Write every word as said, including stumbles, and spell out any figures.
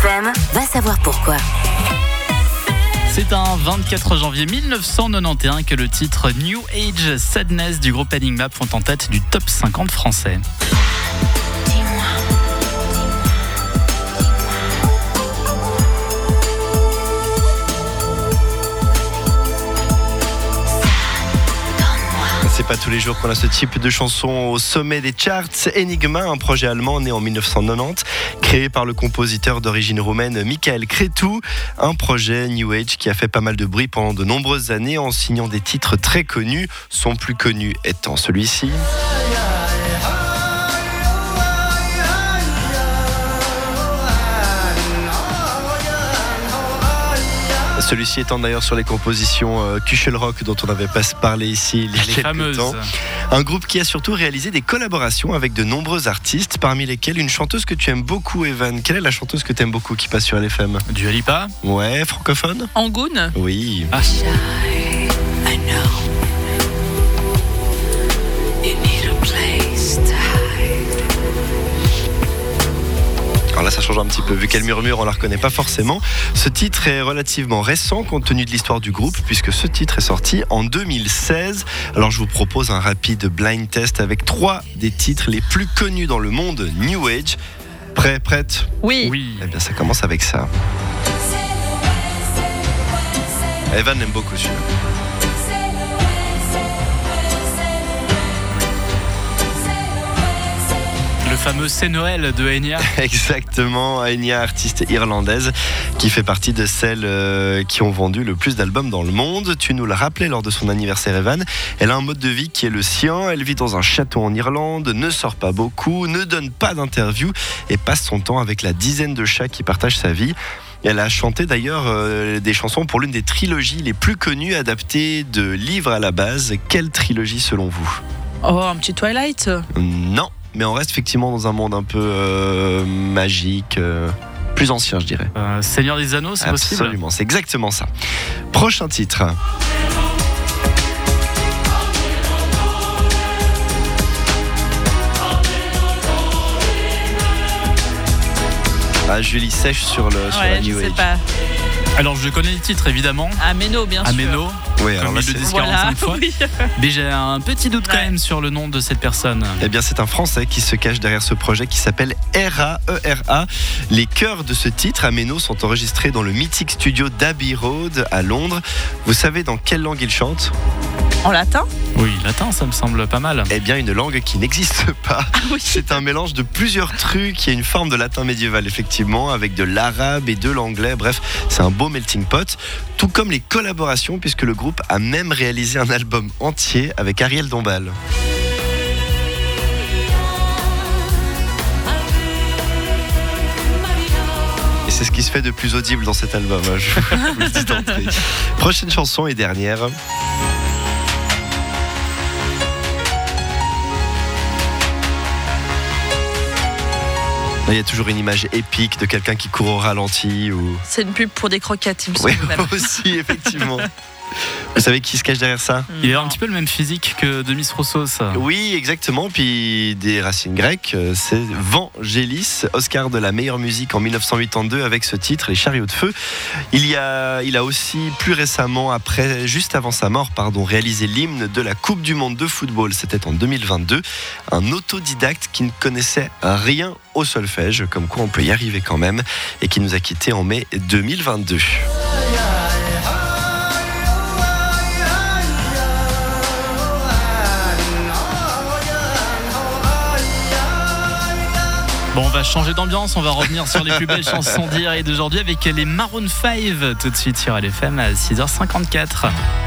F M, va savoir pourquoi. C'est un vingt-quatre janvier mille neuf cent quatre-vingt-onze que le titre New Age Sadness du groupe Enigma font en tête du top cinquante français. C'est pas tous les jours qu'on a ce type de chanson au sommet des charts. Enigma, un projet allemand né en mille neuf cent quatre-vingt-dix, créé par le compositeur d'origine roumaine Michael Cretu. Un projet New Age qui a fait pas mal de bruit pendant de nombreuses années en signant des titres très connus, son plus connu étant celui-ci. Celui-ci étant d'ailleurs sur les compositions euh, Kuschel Rock dont on avait pas parlé ici il y a Les quelques fameuses. temps. Un groupe qui a surtout réalisé des collaborations avec de nombreux artistes, parmi lesquels une chanteuse que tu aimes beaucoup, Evan. Quelle est la chanteuse que tu aimes beaucoup qui passe sur L F M ? Dua Lipa. Ouais, francophone ? Angoune. Oui. Ah. Alors là, ça change un petit peu. Vu qu'elle murmure, on la reconnaît pas forcément. Ce titre est relativement récent compte tenu de l'histoire du groupe, puisque ce titre est sorti en deux mille seize. Alors je vous propose un rapide blind test avec trois des titres les plus connus dans le monde New Age. Prêt, prête ? Oui. Oui. Eh bien, ça commence avec ça. Evan aime beaucoup celui-là. Le fameux C'est Noël de Enya. Exactement, Enya, artiste irlandaise qui fait partie de celles euh, qui ont vendu le plus d'albums dans le monde. Tu nous l'as rappelé lors de son anniversaire, Evan. Elle a un mode de vie qui est le sien. Elle vit dans un château en Irlande, ne sort pas beaucoup, ne donne pas d'interviews et passe son temps avec la dizaine de chats qui partagent sa vie. Elle a chanté d'ailleurs euh, des chansons pour l'une des trilogies les plus connues adaptées de livres à la base. Quelle trilogie selon vous ? Oh, un petit Twilight. Non. Mais on reste effectivement dans un monde un peu euh, magique, euh, plus ancien, je dirais. Euh, Seigneur des Anneaux, c'est possible ? Absolument, c'est exactement ça. Prochain titre. Ah, Julie sèche sur, le, sur Ouais, la je New sais Age. pas. Alors je connais le titre évidemment. Ameno, bien sûr. Ameno. Oui, alors Comme là, ils le c'est... disent Voilà. quarante-cinq fois. Oui. Mais j'ai un petit doute quand Ouais. même sur le nom de cette personne. Eh bien, c'est un Français qui se cache derrière ce projet qui s'appelle R A E R A. Les chœurs de ce titre, Ameno, sont enregistrés dans le mythique studio d'Abbey Road à Londres. Vous savez dans quelle langue il chante ? En latin. Oui, latin, ça me semble pas mal. Eh bien, une langue qui n'existe pas. Ah oui. C'est un mélange de plusieurs trucs. Il y a une forme de latin médiéval, effectivement, avec de l'arabe et de l'anglais. Bref, c'est un beau melting pot. Tout comme les collaborations, puisque le groupe a même réalisé un album entier avec Ariel Dombal. Et c'est ce qui se fait de plus audible dans cet album, hein, je vous le dis d'entrée. Prochaine chanson et dernière. Il y a toujours une image épique de quelqu'un qui court au ralenti ou... C'est une pub pour des croquettes, il me Oui, semble même. aussi, effectivement. Vous savez qui se cache derrière ça ? Il a un petit peu le même physique que Demis Roussos. Oui, exactement. Puis des racines grecques, c'est Vangelis, Oscar de la meilleure musique en mille neuf cent quatre-vingt-deux avec ce titre, Les Chariots de Feu. Il y a, il a aussi plus récemment, après, juste avant sa mort, pardon, réalisé l'hymne de la Coupe du Monde de football. C'était en deux mille vingt-deux. Un autodidacte qui ne connaissait rien au solfège, comme quoi on peut y arriver quand même, et qui nous a quittés en mai deux mille vingt-deux. Bon, on va changer d'ambiance, on va revenir sur les plus belles chansons d'hier et d'aujourd'hui avec les Maroon cinq tout de suite sur L F M à six heures cinquante-quatre.